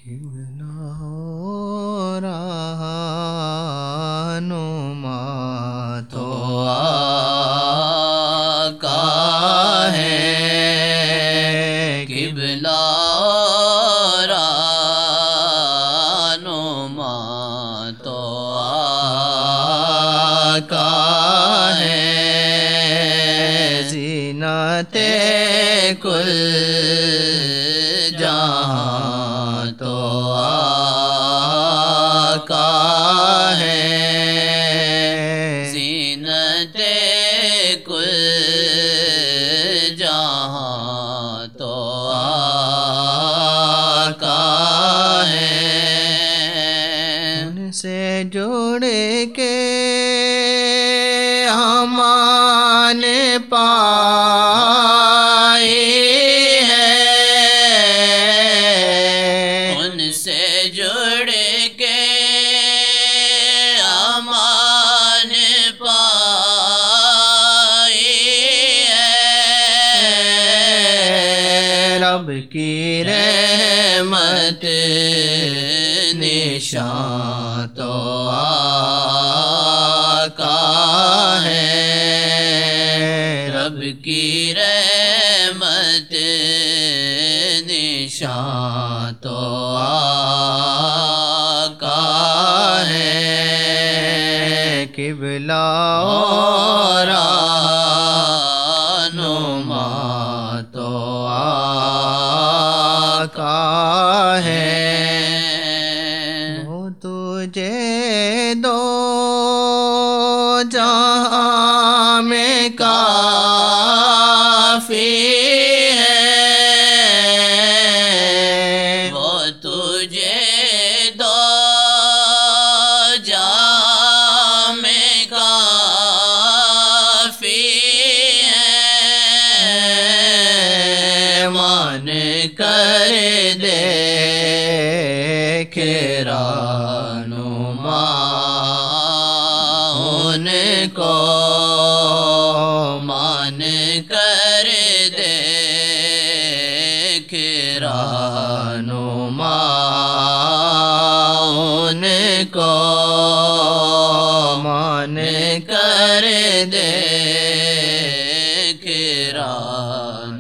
رہنما تو آقا ہے، قبلہ رہنما تو آقا ہے، زینت کل جہاں تو آقا ہے، زینت کل جہاں تو آقا ہے، ان سے جڑ کے امان پائے ہیں، ان سے جڑ کے امان پائے ہیں، رب کی رحمت نشان تو آقا ہے، رب کی رحمت نشان تو آقا ہے، قبلہ رہنما تو آقا ہے، وہ تجھے دو جہاں میں کافی ہے، وہ تجھے دو جہاں میں کافی ہے، مان کر دیکھ رہنما ان کو، مان کر دیکھ رہنما ان کو، مان کر دیکھ رہنما